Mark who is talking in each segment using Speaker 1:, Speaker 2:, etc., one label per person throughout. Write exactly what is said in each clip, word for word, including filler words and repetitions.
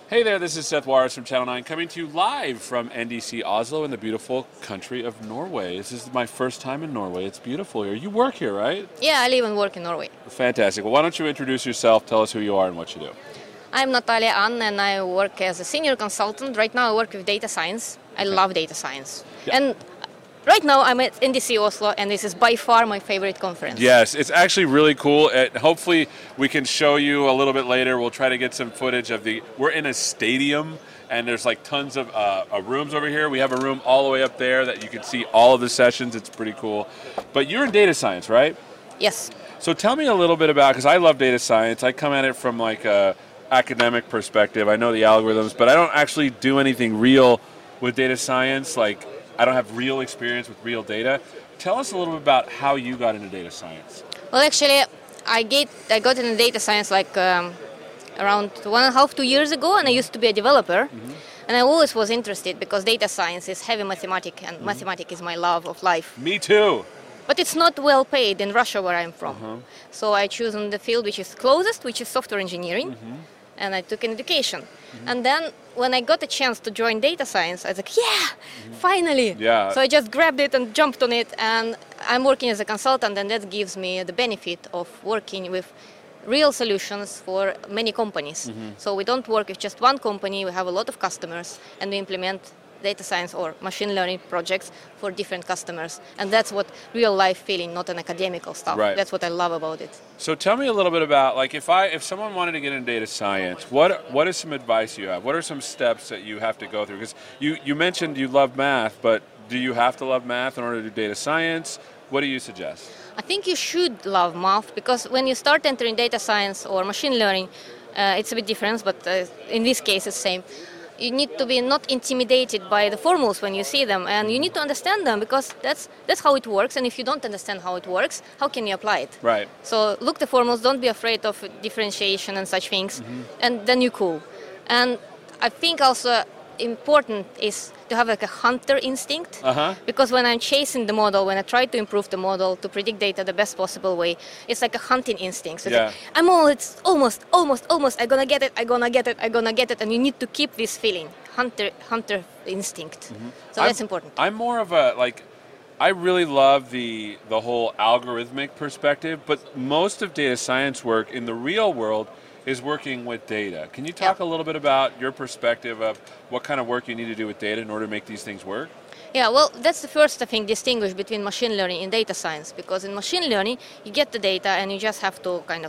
Speaker 1: Hey there, this is Seth Warris from Channel nine coming to you live from N D C Oslo in the beautiful country of Norway. This is my first time in Norway. It's beautiful here. You work here, right?
Speaker 2: Yeah, I live and work in Norway.
Speaker 1: Fantastic. Well, why don't you introduce yourself, tell us who you are and what you do.
Speaker 2: I'm Natalia Ann and I work as a senior consultant. Right now I work with data science. I
Speaker 1: Okay.
Speaker 2: love data science.
Speaker 1: Yeah.
Speaker 2: And right now I'm at N D C Oslo and this is by far my favorite conference.
Speaker 1: Yes, it's actually really cool. And hopefully we can show you a little bit later. We'll try to get some footage of the, we're in a stadium and there's like tons of uh, uh, rooms over here. We have a room all the way up there that you can see all of the sessions. It's pretty cool. But you're in data science, right?
Speaker 2: Yes.
Speaker 1: So tell me a little bit about, because I love data science. I come at it from like a academic perspective. I know the algorithms, but I don't actually do anything real with data science. Like I don't have real experience with real data. Tell us a little bit about how you got into data science.
Speaker 2: Well, actually, I get I got into data science like um, around one and a half, two years ago, and I used to be a developer.
Speaker 1: Mm-hmm.
Speaker 2: And I always was interested because data science is heavy mathematics, and
Speaker 1: Mm-hmm.
Speaker 2: mathematics is my love of life.
Speaker 1: Me too.
Speaker 2: But it's not well paid in Russia, where I'm from.
Speaker 1: Uh-huh.
Speaker 2: So I choose on the field which is closest, which is software engineering,
Speaker 1: Mm-hmm.
Speaker 2: and I took an education. And then when I got a chance to join data science, I was like, yeah, finally.
Speaker 1: Mm-hmm. Yeah.
Speaker 2: So I just grabbed it and jumped on it, and I'm working as a consultant, and that gives me the benefit of working with real solutions for many companies.
Speaker 1: Mm-hmm.
Speaker 2: So we don't work with just one company, we have a lot of customers, and we implement data science or machine learning projects for different customers. And that's what real life feeling, not an academical stuff.
Speaker 1: Right.
Speaker 2: That's what I love about it.
Speaker 1: So tell me a little bit about, like, if I if someone wanted to get into data science, what what is some advice you have? What are some steps that you have to go through? Because you, you mentioned you love math, but do you have to love math in order to do data science? What do you suggest?
Speaker 2: I think you should love math because when you start entering data science or machine learning, uh, it's a bit different, but uh, in this case it's same. You need to be not intimidated by the formulas when you see them, and you need to understand them because that's that's how it works. And if you don't understand how it works, how can you apply it?
Speaker 1: Right.
Speaker 2: So look the formulas. Don't be afraid of differentiation and such things, and then you're cool. And I think also important is to have like a hunter instinct.
Speaker 1: Uh-huh.
Speaker 2: Because when I'm chasing the model, when I try to improve the model to predict data the best possible way, it's like a hunting instinct. So it's
Speaker 1: Yeah.
Speaker 2: like, I'm all, it's almost, almost, almost, I'm gonna get it, I'm gonna get it, I'm gonna get it, and you need to keep this feeling, hunter, hunter instinct. So that's
Speaker 1: I'm,
Speaker 2: important.
Speaker 1: I'm more of a, like, I really love the the whole algorithmic perspective, but most of data science work in the real world is working with data. Can you talk
Speaker 2: Yeah.
Speaker 1: a little bit about your perspective of what kind of work you need to do with data in order to make these things work?
Speaker 2: Yeah, well, that's the first thing distinguish between machine learning and data science, because in machine learning, you get the data and you just have to kind of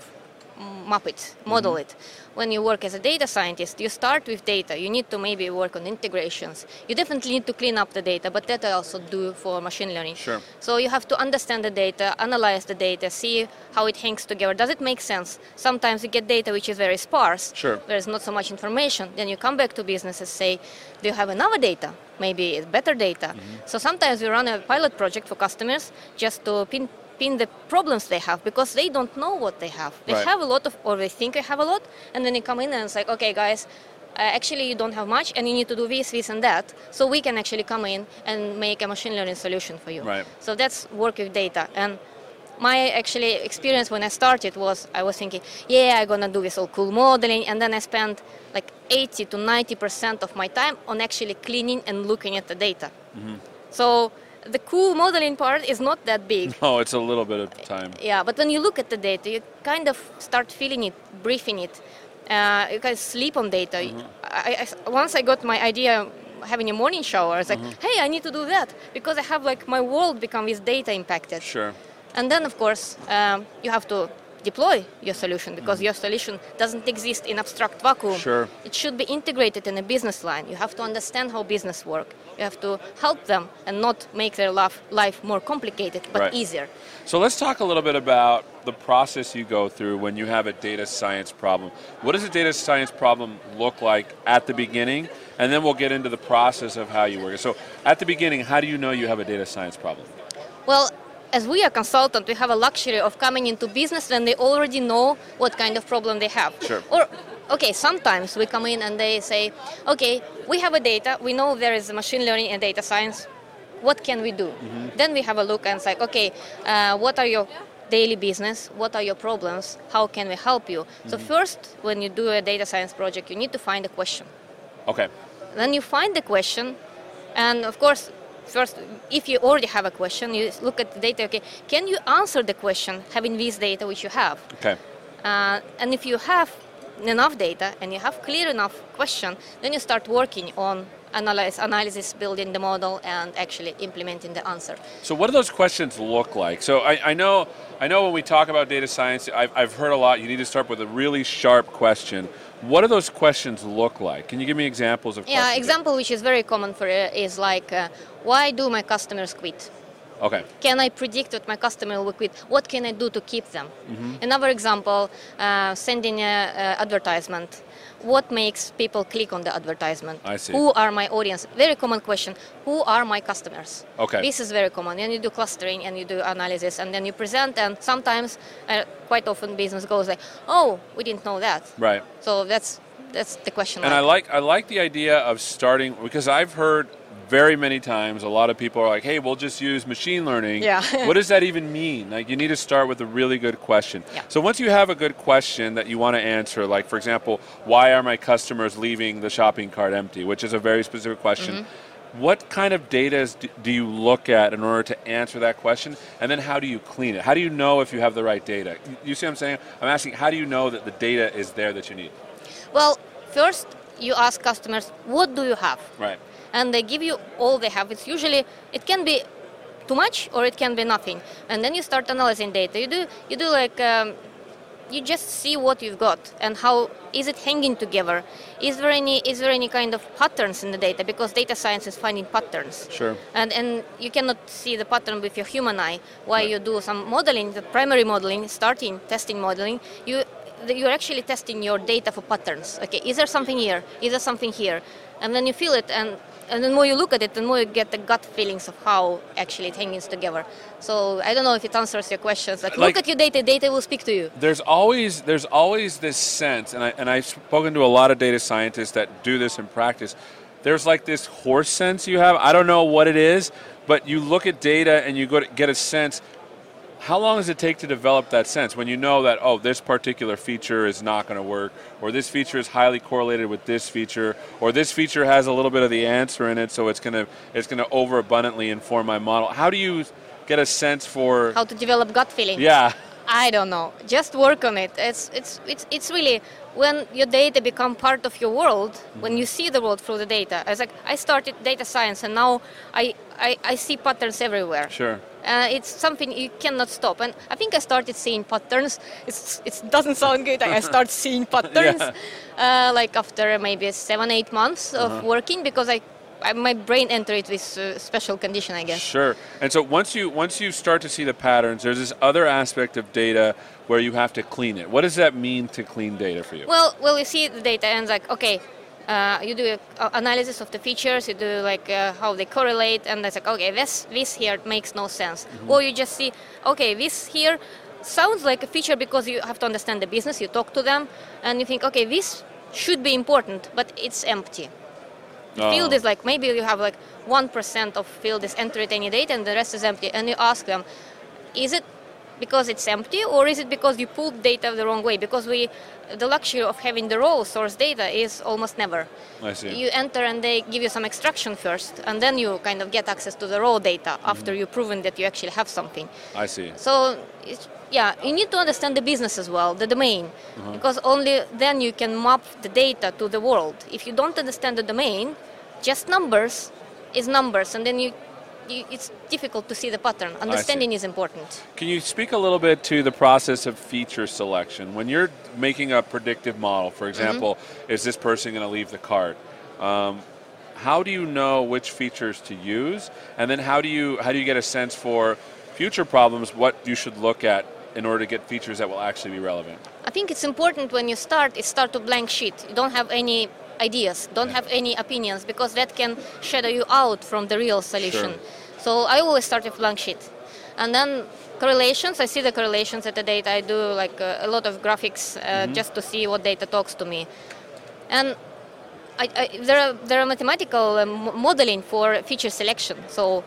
Speaker 2: map it, model
Speaker 1: Mm-hmm.
Speaker 2: it. When you work as a data scientist, you start with data. You need to maybe work on integrations. You definitely need to clean up the data, but that I also do for machine learning.
Speaker 1: Sure.
Speaker 2: So you have to understand the data, analyze the data, see how it hangs together. Does it make sense? Sometimes you get data which is very sparse.
Speaker 1: Sure.
Speaker 2: There's not so much information. Then you come back to business and say, do you have another data? Maybe it's better data.
Speaker 1: Mm-hmm.
Speaker 2: So sometimes we run a pilot project for customers just to pin pin the problems they have because they don't know what they have. They
Speaker 1: Right.
Speaker 2: have a lot of, or they think they have a lot, and then they come in and it's like, okay, guys, uh, actually you don't have much, and you need to do this, this, and that. So we can actually come in and make a machine learning solution for you.
Speaker 1: Right.
Speaker 2: So that's work with data. And my actually experience when I started was I was thinking, yeah, I'm gonna do this all cool modeling, and then I spent like eighty to ninety percent of my time on actually cleaning and looking at the data. So the cool modeling part is not that big.
Speaker 1: Oh, it's a little bit of time.
Speaker 2: Yeah, but when you look at the data, you kind of start feeling it, breathing it. Uh, you can sleep on data. I, I, once I got my idea having a morning shower, I was like, hey, I need to do that because I have like my world become with data impacted.
Speaker 1: Sure.
Speaker 2: And then, of course, um, you have to deploy your solution because your solution doesn't exist in abstract vacuum.
Speaker 1: Sure.
Speaker 2: It should be integrated in a business line. You have to understand how business work. You have to help them and not make their life, life more complicated, but
Speaker 1: Right.
Speaker 2: easier.
Speaker 1: So let's talk a little bit about the process you go through when you have a data science problem. What does a data science problem look like at the beginning? And then we'll get into the process of how you work it. So at the beginning, how do you know you have a data science problem?
Speaker 2: Well, as we are consultant, we have a luxury of coming into business when they already know what kind of problem they have.
Speaker 1: Sure.
Speaker 2: Or, okay, sometimes we come in and they say, okay, we have a data, we know there is machine learning and data science, what can we do? Mm-hmm. Then we have a look and it's like, okay, uh, what are your daily business, what are your problems, how can we help you. Mm-hmm. So first, when you do a data science project, you need to find a question.
Speaker 1: Okay.
Speaker 2: Then you find the question, and of course, first, if you already have a question, you look at the data, okay, can you answer the question having this data which you have?
Speaker 1: Okay.
Speaker 2: Uh, and if you have enough data and you have clear enough question, then you start working on analyze, analysis, building the model, and actually implementing the answer.
Speaker 1: So what do those questions look like? So I, I know I know when we talk about data science, I've, I've heard a lot, you need to start with a really sharp question. What do those questions look like? Can you give me examples of questions?
Speaker 2: Yeah, example which is very common for uh, is like, uh, why do my customers quit?
Speaker 1: Okay.
Speaker 2: Can I predict what my customer will quit? What can I do to keep them? Mm-hmm. Another example, uh, sending an advertisement. What makes people click on the advertisement?
Speaker 1: I see.
Speaker 2: Who are my audience? Very common question. Who are my customers?
Speaker 1: Okay.
Speaker 2: This is very common. And you do clustering and you do analysis and then you present, and sometimes, uh, quite often, business goes like, "Oh, we didn't know that."
Speaker 1: Right.
Speaker 2: So that's that's the question.
Speaker 1: And
Speaker 2: like.
Speaker 1: I like I like the idea of starting, because I've heard very many times a lot of people are like, hey, we'll just use machine learning.
Speaker 2: Yeah.
Speaker 1: What does that even mean? Like, you need to start with a really good question.
Speaker 2: Yeah.
Speaker 1: So once you have a good question that you want to answer, like, for example, why are my customers leaving the shopping cart empty, which is a very specific question. Mm-hmm. What kind of data do you look at in order to answer that question? And then how do you clean it? How do you know if you have the right data? You see what I'm saying? I'm asking, how do you know that the data is there that you need?
Speaker 2: Well, first you ask customers, what do you have?
Speaker 1: Right.
Speaker 2: And they give you all they have. It's usually, it can be too much or it can be nothing. And then you start analyzing data. You do, you do like, um, you just see what you've got and how is it hanging together. Is there any, is there any kind of patterns in the data? Because data science is finding patterns.
Speaker 1: Sure.
Speaker 2: And and you cannot see the pattern with your human eye. While
Speaker 1: Right.
Speaker 2: you do some modeling, the primary modeling, starting testing modeling, you you're actually testing your data for patterns. Okay, is there something here? Is there something here? And then you feel it, and And the more you look at it, the more you get the gut feelings of how actually it hangs together. So I don't know if it answers your questions. Like,
Speaker 1: Like,
Speaker 2: look at your data, data will speak to you.
Speaker 1: There's always there's always this sense, and I and I've spoken to a lot of data scientists that do this in practice. There's like this horse sense you have. I don't know what it is, but you look at data and you go to get a sense. How long does it take to develop that sense when you know that, oh, this particular feature is not going to work, or this feature is highly correlated with this feature, or this feature has a little bit of the answer in it, so it's going to it's going to overabundantly inform my model? How do you get a sense for
Speaker 2: How to develop gut feeling?
Speaker 1: Yeah.
Speaker 2: I don't know. Just work on it. It's it's it's it's really when your data become part of your world, mm-hmm. when you see the world through the data. It's like I started data science and now I I, I see patterns everywhere.
Speaker 1: Sure.
Speaker 2: Uh, it's something you cannot stop. And I think I started seeing patterns. It's, it doesn't sound good. I start seeing patterns
Speaker 1: Yeah.
Speaker 2: uh, like after maybe seven, eight months of
Speaker 1: Uh-huh.
Speaker 2: working because I, I my brain entered it with uh, special condition, I guess.
Speaker 1: Sure. And so once you once you start to see the patterns, there's this other aspect of data where you have to clean it. What does that mean to clean data for you?
Speaker 2: Well, well, you see the data and it's like, okay, uh, you do an analysis of the features, you do like uh, how they correlate, and it's like, okay, this this here makes no sense. Mm-hmm. Or you just see, okay, this here sounds like a feature because you have to understand the business, you talk to them, and you think, okay, this should be important, but it's empty. The
Speaker 1: Oh.
Speaker 2: field is like, maybe you have like one percent of field is entered any data and the rest is empty. And you ask them, is it because it's empty or is it because you pulled data the wrong way? Because we, the luxury of having the raw source data is almost never.
Speaker 1: I see.
Speaker 2: You enter and they give you some extraction first and then you kind of get access to the raw data mm-hmm. after you've proven that you actually have something.
Speaker 1: I see.
Speaker 2: So, it's, yeah, you need to understand the business as well, the domain, uh-huh. because only then you can map the data to the world. If you don't understand the domain, just numbers is numbers, and then you, you it's difficult to see the pattern. Understanding is important.
Speaker 1: Can you speak a little bit to the process of feature selection? When you're making a predictive model, for example, mm-hmm. is this person going to leave the cart? Um, how do you know which features to use, and then how do you how do you get a sense for future problems, what you should look at in order to get features that will actually be relevant?
Speaker 2: I think it's important when you start, is start a blank sheet. You don't have any ideas, don't have any opinions, because that can shadow you out from the real solution.
Speaker 1: Sure.
Speaker 2: So I always start with blank sheet. And then correlations, I see the correlations at the data. I do like a, a lot of graphics uh, mm-hmm. just to see what data talks to me. And I, I, there, are, there are mathematical um, modeling for feature selection. So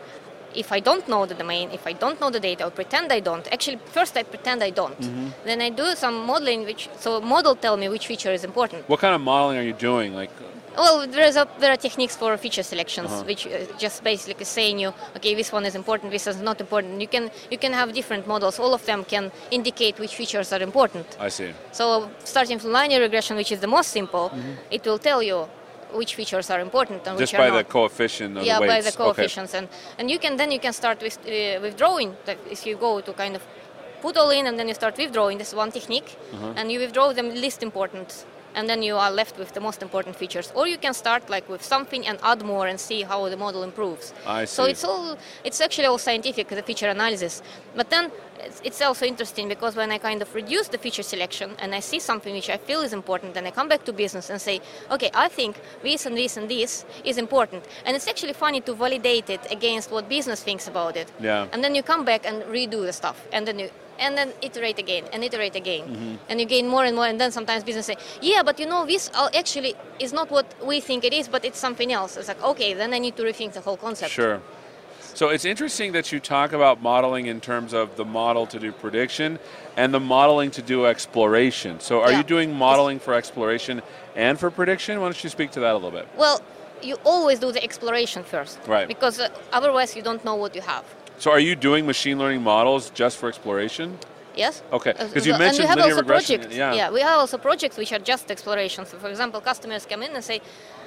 Speaker 2: if I don't know the domain, if I don't know the data, or pretend I don't, actually first I pretend I don't.
Speaker 1: Mm-hmm.
Speaker 2: Then I do some modeling, which so model tell me which feature is important.
Speaker 1: What kind of modeling are you doing? Like,
Speaker 2: Well, there is a, there are techniques for feature selections,
Speaker 1: Uh-huh.
Speaker 2: which uh, just basically saying you, okay, this one is important, this is not important. You can you can have different models. All of them can indicate which features are important.
Speaker 1: I see.
Speaker 2: So starting from linear regression, which is the most simple,
Speaker 1: Mm-hmm.
Speaker 2: it will tell you which features are important and
Speaker 1: Just
Speaker 2: which are
Speaker 1: by
Speaker 2: not.
Speaker 1: the coefficient of
Speaker 2: yeah,
Speaker 1: the weights.
Speaker 2: by the coefficients, and and you can then you can start with uh, withdrawing. Like if you go to kind of put all in and then you start withdrawing. This is one technique,
Speaker 1: Uh-huh.
Speaker 2: and you withdraw the least important, and then you are left with the most important features. Or you can start like with something and add more and see how the model improves.
Speaker 1: I
Speaker 2: So
Speaker 1: see.
Speaker 2: it's all it's actually all scientific, the feature analysis. But then it's, it's also interesting because when I kind of reduce the feature selection and I see something which I feel is important, then I come back to business and say, okay, I think this and this and this is important. And it's actually funny to validate it against what business thinks about it.
Speaker 1: Yeah.
Speaker 2: And then you come back and redo the stuff, and then you and then iterate again and iterate again,
Speaker 1: Mm-hmm.
Speaker 2: and you gain more and more. And then sometimes business say, yeah, but you know this uh, actually is not what we think it is, but it's something else. It's like, okay, then I need to rethink the whole concept.
Speaker 1: Sure. So it's interesting that you talk about modeling in terms of the model to do prediction and the modeling to do exploration. So are
Speaker 2: Yeah.
Speaker 1: you doing modeling for exploration and for prediction? Why don't you speak to that a little bit?
Speaker 2: Well, you always do the exploration first,
Speaker 1: Right.
Speaker 2: Because uh, otherwise you don't know what you have.
Speaker 1: So are you doing machine learning models just for exploration?
Speaker 2: Yes.
Speaker 1: Okay,
Speaker 2: Uh,
Speaker 1: 'cause you
Speaker 2: and
Speaker 1: mentioned
Speaker 2: we have
Speaker 1: linear
Speaker 2: also
Speaker 1: regression,
Speaker 2: projects.
Speaker 1: yeah.
Speaker 2: we have also projects which are just exploration. So, for example, customers come in and say,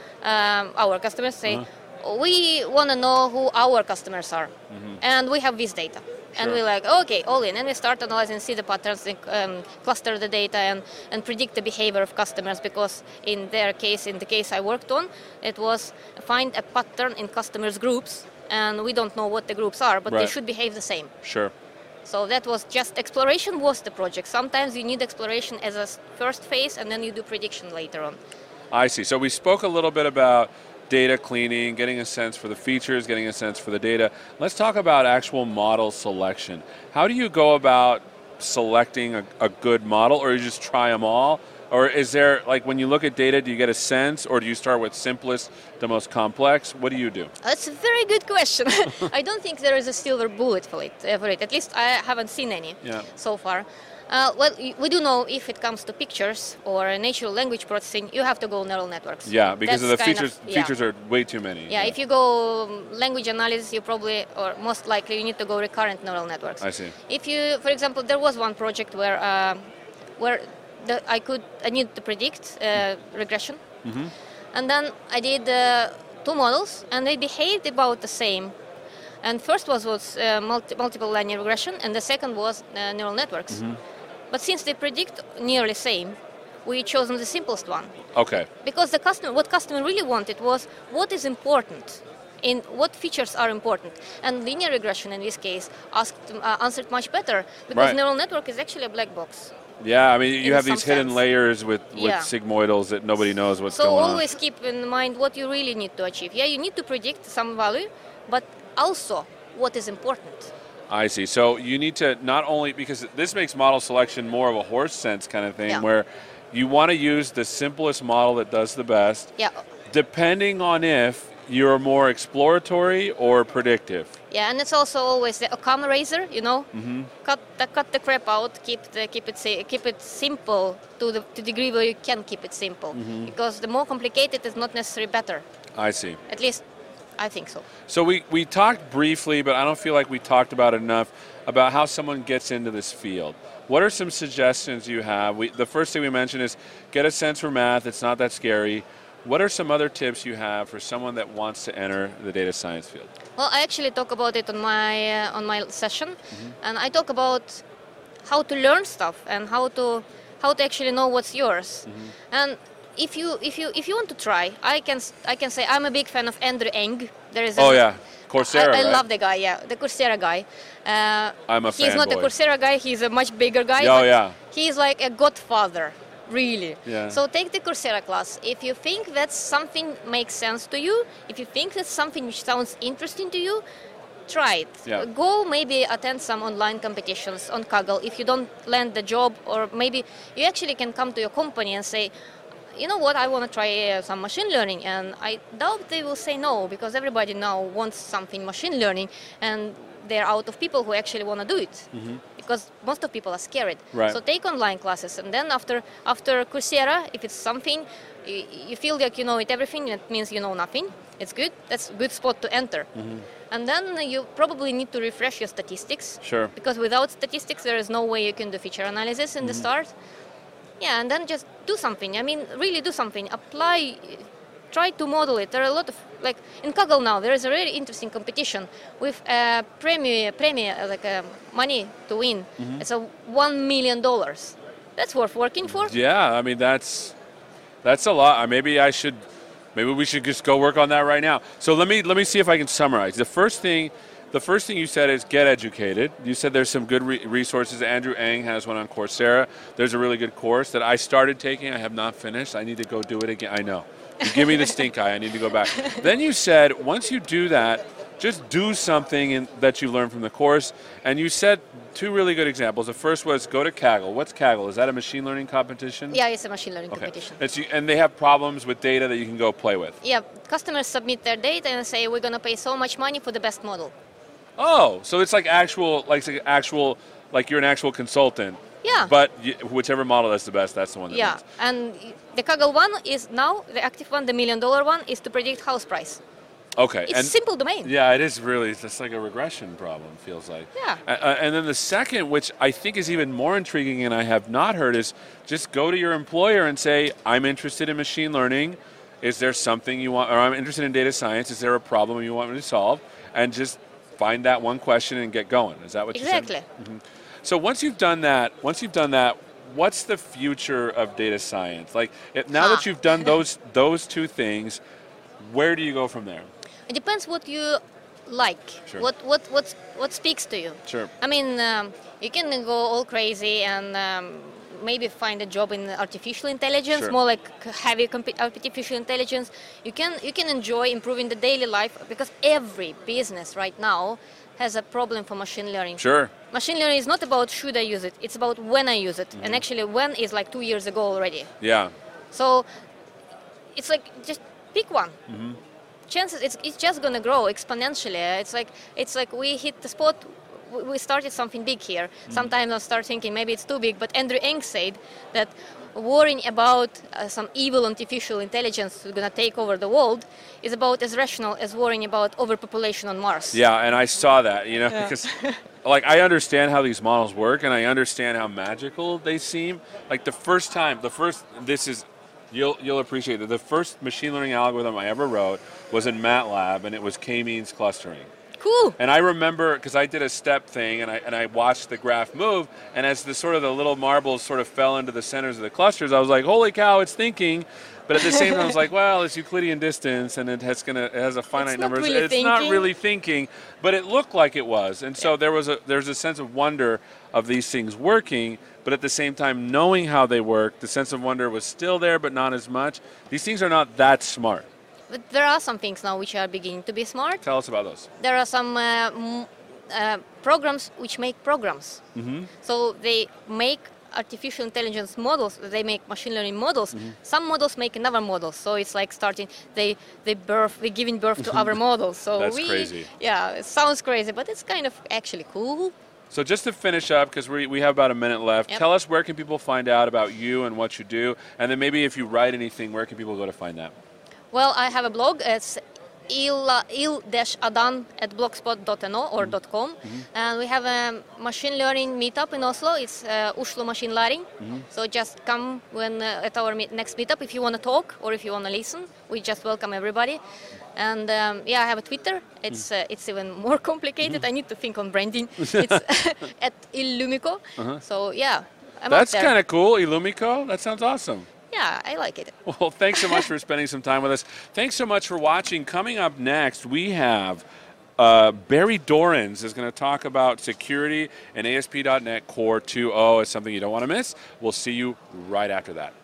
Speaker 2: um, our customers say,
Speaker 1: Uh-huh.
Speaker 2: we want to know who our customers are, and we have this data. And
Speaker 1: Mm-hmm. Sure.
Speaker 2: we're like, okay, all in. And we start analyzing, see the patterns, and, um, cluster the data, and, and predict the behavior of customers. Because in their case, in the case I worked on, it was find a pattern in customers' groups, and we don't know what the groups are, but they
Speaker 1: Right.
Speaker 2: should behave the same.
Speaker 1: Sure.
Speaker 2: So that was just exploration was the project. Sometimes you need exploration as a s- first phase, and then you do prediction later on.
Speaker 1: I see. So we spoke a little bit about data cleaning, getting a sense for the features, getting a sense for the data. Let's talk about actual model selection. How do you go about selecting a, a good model, or you just try them all? Or is there, like when you look at data, do you get a sense, or do you start with simplest to most complex? What do you do?
Speaker 2: That's a very good question. I don't think there is a silver bullet for it. uh, For it. At least I haven't seen any
Speaker 1: Yeah.
Speaker 2: so far. Uh, well, y- we do know if it comes to pictures or natural language processing, you have to go neural networks.
Speaker 1: Yeah, because of
Speaker 2: That's
Speaker 1: the
Speaker 2: kind
Speaker 1: features.
Speaker 2: yeah.
Speaker 1: Features are way too many.
Speaker 2: Yeah, if you go um, language analysis, you probably, or most likely, you need to go recurrent neural networks.
Speaker 1: I see.
Speaker 2: If you, for example, there was one project where, uh, where the, I could, I needed to predict uh, regression,
Speaker 1: Mm-hmm.
Speaker 2: and then I did uh, two models, and they behaved about the same. And first was was uh, multi- multiple linear regression, and the second was uh, neural networks.
Speaker 1: Mm-hmm.
Speaker 2: But since they predict nearly same, we chosen the simplest one.
Speaker 1: Okay.
Speaker 2: Because the customer, what customer really wanted was what is important, in what features are important, and linear regression in this case asked, uh, answered much better because
Speaker 1: Right.
Speaker 2: neural network is actually a black box.
Speaker 1: Yeah, I mean, you
Speaker 2: In
Speaker 1: have these
Speaker 2: some
Speaker 1: hidden
Speaker 2: sense.
Speaker 1: layers with, with
Speaker 2: Yeah.
Speaker 1: sigmoidals that nobody knows what's
Speaker 2: So
Speaker 1: going
Speaker 2: always keep in mind what you really need to achieve. Yeah, you need to predict some value, but also what is important.
Speaker 1: on. I see. So you need to not only, because this makes model selection more of a horse sense kind of thing,
Speaker 2: Yeah.
Speaker 1: where you want to use the simplest model that does the best,
Speaker 2: Yeah,
Speaker 1: depending on if you're more exploratory or predictive.
Speaker 2: yeah, and it's also always the Occam razor, you know,
Speaker 1: Mm-hmm.
Speaker 2: cut the cut the crap out, keep the keep it sa- keep it simple to the to the degree where you can keep it simple,
Speaker 1: Mm-hmm.
Speaker 2: because the more complicated is not necessarily better.
Speaker 1: I see.
Speaker 2: At least, I think so.
Speaker 1: So we, we talked briefly, but I don't feel like we talked about it enough, about how someone gets into this field. What are some suggestions you have? We, the first thing we mentioned is get a sense for math. It's not that scary. What are some other tips you have for someone that wants to enter the data science field?
Speaker 2: Well, I actually talk about it on my uh, on my session,
Speaker 1: Mm-hmm.
Speaker 2: and I talk about how to learn stuff and how to how to actually know what's yours.
Speaker 1: Mm-hmm.
Speaker 2: And if you if you if you want to try, I can s- I can say I'm a big fan of Andrew Ng. There is a,
Speaker 1: Oh, yeah. Coursera,
Speaker 2: I, I
Speaker 1: right?
Speaker 2: love the guy. Yeah, the Coursera guy. Uh,
Speaker 1: I'm a
Speaker 2: He's not a
Speaker 1: fanboy.
Speaker 2: Coursera guy. He's a much bigger guy.
Speaker 1: Oh,
Speaker 2: but
Speaker 1: yeah.
Speaker 2: He's like a godfather, really.
Speaker 1: Yeah.
Speaker 2: So take the Coursera class. If you think that something makes sense to you, if you think that's something which sounds interesting to you, try it.
Speaker 1: Yeah.
Speaker 2: Go maybe attend some online competitions on Kaggle. If you don't land the job, or maybe you actually can come to your company and say, you know what, I want to try uh, some machine learning, and I doubt they will say no, because everybody now wants something machine learning, and they're out of people who actually want to do it, mm-hmm. because most of people are scared.
Speaker 1: Right.
Speaker 2: So take online classes, and then after after Coursera, if it's something you, you feel like you know it everything, it means you know nothing. It's good. That's a good spot to enter. Mm-hmm. And then you probably need to refresh your statistics.
Speaker 1: Sure.
Speaker 2: Because without statistics, there is no way you can do feature analysis in mm-hmm. the start. Yeah, and then just do something. I mean, really do something. Apply, try to model it. There are a lot of, like in Kaggle now, there is a really interesting competition with uh, premier, premier, uh, like uh, money to win. Mm-hmm. It's a one million dollars. That's worth working for.
Speaker 1: Yeah, I mean that's that's a lot. Maybe I should. Maybe we should just go work on that right now. So let me let me see if I can summarize. The first thing, the first thing you said is get educated. You said there's some good re- resources. Andrew Ng has one on Coursera. There's a really good course that I started taking. I have not finished. I need to go do it again. I know. You give me the stink eye. I need to go back. Then you said once you do that, just do something in, that you learned from the course. And you said two really good examples. The first was go to Kaggle. What's Kaggle? Is that a machine learning competition?
Speaker 2: Yeah, it's a machine learning
Speaker 1: okay.
Speaker 2: competition.
Speaker 1: It's, and they have problems with data that you can go play with.
Speaker 2: Yeah, customers submit their data and say we're going to pay so much money for the best model.
Speaker 1: Oh, so it's like actual, like actual, like you're an actual consultant.
Speaker 2: Yeah.
Speaker 1: But you, whichever model is the best, that's the one that
Speaker 2: yeah,
Speaker 1: wins.
Speaker 2: And the Kaggle one is now, the active one, the million dollar one, is to predict house price.
Speaker 1: Okay.
Speaker 2: It's
Speaker 1: and
Speaker 2: a simple domain.
Speaker 1: Yeah, it is really, it's like a regression problem, feels like.
Speaker 2: Yeah.
Speaker 1: Uh, and then the second, which I think is even more intriguing and I have not heard, is just go to your employer and say, I'm interested in machine learning. Is there something you want, or I'm interested in data science. Is there a problem you want me to solve? And just find that one question and get going. Is that what
Speaker 2: exactly.
Speaker 1: you said? Exactly. Mm-hmm. So once you've done that, once you've done that, what's the future of data science? Like if, now
Speaker 2: huh.
Speaker 1: that you've done those those two things, where do you go from there?
Speaker 2: It depends what you like.
Speaker 1: Sure.
Speaker 2: What what what what speaks to you.
Speaker 1: Sure.
Speaker 2: I mean, um, you can go all crazy and um, maybe find a job in artificial intelligence,
Speaker 1: sure.
Speaker 2: more like heavy comp- artificial intelligence. You can you can enjoy improving the daily life because every business right now has a problem for machine learning.
Speaker 1: Sure.
Speaker 2: Machine learning is not about should I use it, it's about when I use it. Mm-hmm. And actually when is like two years ago already.
Speaker 1: Yeah.
Speaker 2: So it's like just pick one.
Speaker 1: Mm-hmm.
Speaker 2: Chances it's, it's just going to grow exponentially. It's like it's like we hit the spot. We started something big here. Mm-hmm. Sometimes I start thinking maybe it's too big, but Andrew Ng said that worrying about uh, some evil artificial intelligence that's going to take over the world is about as rational as worrying about overpopulation on Mars.
Speaker 1: Yeah, and I saw that, you know,
Speaker 2: yeah.
Speaker 1: because like I understand how these models work and I understand how magical they seem. Like the first time, the first, this is, you'll you'll appreciate that the first machine learning algorithm I ever wrote was in MATLAB and it was k-means clustering.
Speaker 2: Cool.
Speaker 1: And I remember, because I did a step thing, and I and I watched the graph move, and as the sort of the little marbles sort of fell into the centers of the clusters, I was like, "Holy cow, it's thinking!" But at the same time, I was like, "Well, it's Euclidean distance, and it has gonna it has a finite
Speaker 2: it's
Speaker 1: number.
Speaker 2: Not really
Speaker 1: it's
Speaker 2: thinking.
Speaker 1: not really thinking, but it looked like it was." And so
Speaker 2: yeah.
Speaker 1: there was a there's a sense of wonder of these things working, but at the same time, knowing how they work, the sense of wonder was still there, but not as much. These things are not that smart.
Speaker 2: But there are some things now which are beginning to be smart.
Speaker 1: Tell us about those.
Speaker 2: There are some uh, m- uh, programs which make programs.
Speaker 1: Mm-hmm.
Speaker 2: So they make artificial intelligence models, they make machine learning models. Mm-hmm. Some models make another model. So it's like starting, they they birth, they're giving birth to other models. So
Speaker 1: That's
Speaker 2: we,
Speaker 1: crazy.
Speaker 2: Yeah, it sounds crazy, but it's kind of actually cool.
Speaker 1: So just to finish up, because we we have about a minute left,
Speaker 2: yep.
Speaker 1: tell us where can people find out about you and what you do, and then maybe if you write anything, where can people go to find that?
Speaker 2: Well, I have a blog. It's il-adan at blogspot dot no or
Speaker 1: mm-hmm.
Speaker 2: .com.
Speaker 1: Mm-hmm.
Speaker 2: And we have a machine learning meetup in Oslo. It's uh, Oslo Machine Læring.
Speaker 1: Mm-hmm.
Speaker 2: So just come when uh, at our meet- next meetup if you want to talk or if you want to listen. We just welcome everybody. And um, yeah, I have a Twitter. It's uh, it's even more complicated.
Speaker 1: Mm-hmm.
Speaker 2: I need to think on branding. It's at Illumico.
Speaker 1: Uh-huh.
Speaker 2: So yeah, I'm
Speaker 1: That's
Speaker 2: kind
Speaker 1: of cool. Illumico. That sounds awesome.
Speaker 2: Yeah, I like it.
Speaker 1: Well, thanks so much for spending some time with us. Thanks so much for watching. Coming up next, we have uh, Barry Dorans is going to talk about security and A S P dot net Core two point oh. It's something you don't want to miss. We'll see you right after that.